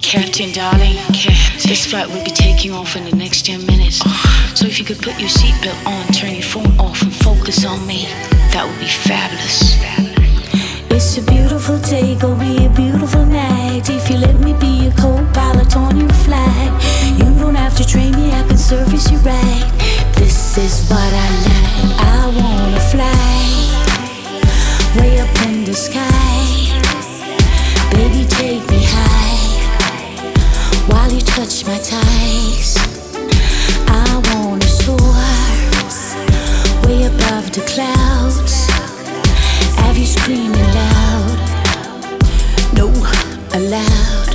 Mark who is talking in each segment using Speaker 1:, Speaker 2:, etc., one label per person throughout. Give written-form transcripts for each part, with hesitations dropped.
Speaker 1: Captain, darling, this flight will be taking off in the next 10 minutes. So if you could put your seatbelt on, turn your phone off, and focus on me, that would be fabulous.
Speaker 2: It's a beautiful day, gonna be a beautiful night. If you let me be your co-pilot on your flight, you don't have to train me, I can service you right. This is what I like. I wanna fly way up in the sky. Baby, take me high while you touch my thighs. I wanna soar way above the clouds. Have you screaming loud? No, aloud.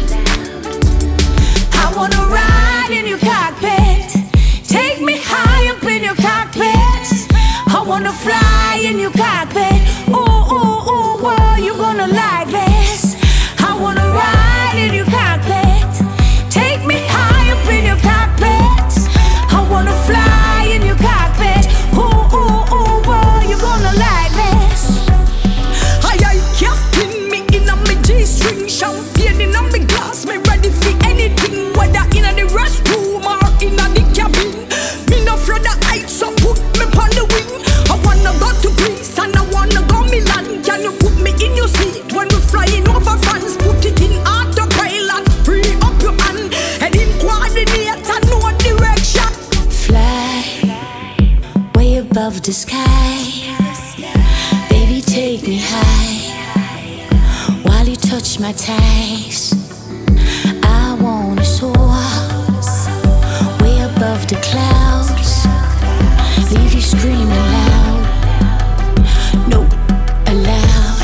Speaker 2: I wanna ride in your cockpit. Take me high up in your cockpit. I wanna fly in your cockpit. Ooh, ooh, ooh, well, you gonna like this. I wanna ride in your cockpit. Take me high up in your cockpit. I wanna fly in your cockpit. Ooh, ooh, ooh, well, you gonna like this.
Speaker 3: I captain me in a me G-string, champagne in a me glass, me ready for anything, whether in a the restroom or in a the cabin. Me no afraid of heights, so put me on the wing. I wanna go to Greece and I wanna go Milan. Can you put me in your seat when we flying over France? Put it in autopilot, free up your hand, and in coordinate and no direction.
Speaker 2: Fly way above the sky. Baby, take me high while you touch my thighs. I wanna soar way above the clouds. Leave you screaming loud. No, aloud.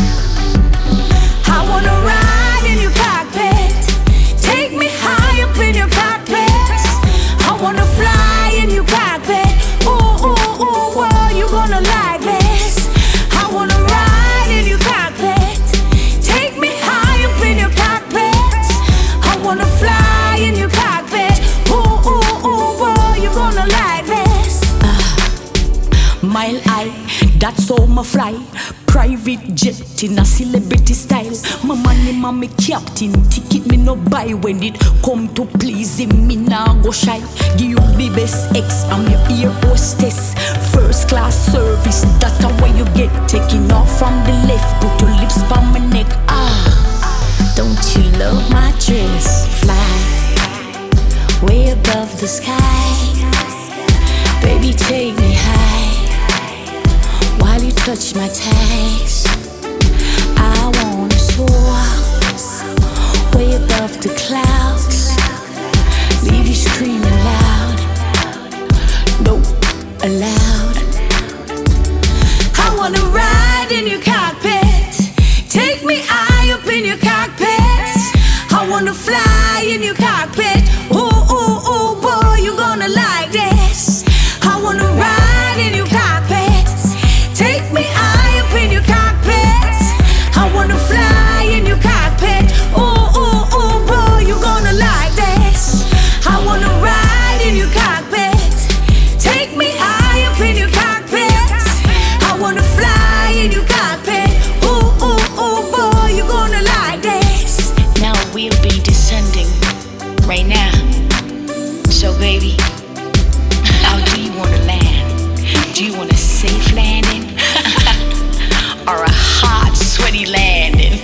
Speaker 3: I wanna ride in your cockpit. Take me high up in your cockpit. I wanna fly in your cockpit. Ooh, ooh, ooh, well, you gonna like this. I wanna ride in your cockpit. Take me high up in your cockpit. I wanna fly in your cockpit. Ooh, ooh, ooh, well, you gonna like this.
Speaker 4: Mile high, that's how me fly. Private jet in a celebrity style. My money, mommy captain. Ticket me no buy when it come to pleasing me nah go shy. Give you the best X, I'm your ear hostess. First class service, that's the way you get. Taking off from the left, put your lips on my neck.
Speaker 2: Don't you love my dress? Fly way above the sky. Baby, take me high while you touch my thighs. I wanna soar way above the clouds. Leave you screaming loud. No, aloud.
Speaker 3: I wanna ride in your cockpit. Take me high up in your cockpit. I wanna fly in your cockpit. Ooh, ooh, ooh, boy, you gonna like this. I wanna ride in your cockpit. Take me high up in your cockpit. I wanna fly in your cockpit. Ooh, ooh, ooh, boy, you gonna like this. I wanna ride in your cockpit. Take me high up in your cockpit. I wanna fly in your cockpit. Ooh, ooh, ooh, boy, you gonna like this.
Speaker 1: Now we'll be descending right now. So baby, how do you want to land? Do you want a safe landing? Or a hot, sweaty landing?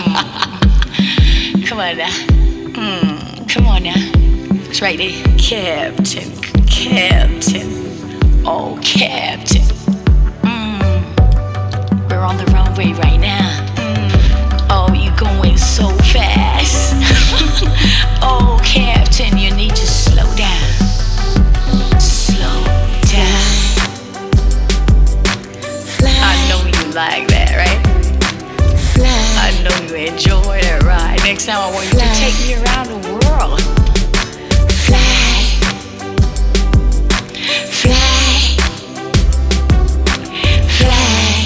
Speaker 1: Come on now. Come on now. It's right there. Captain, Captain. Oh, Captain. We're on the runway right now. Oh, you're going so fast. Oh, Captain, you need to slow down. Slow down.
Speaker 2: Fly,
Speaker 1: I know you like that, right?
Speaker 2: fly,
Speaker 1: I know you enjoy that ride. Next time I want you to take me around the world.
Speaker 2: fly, fly, fly.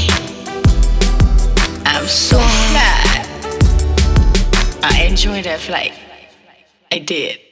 Speaker 1: I'm so fly. I enjoyed that flight. I did.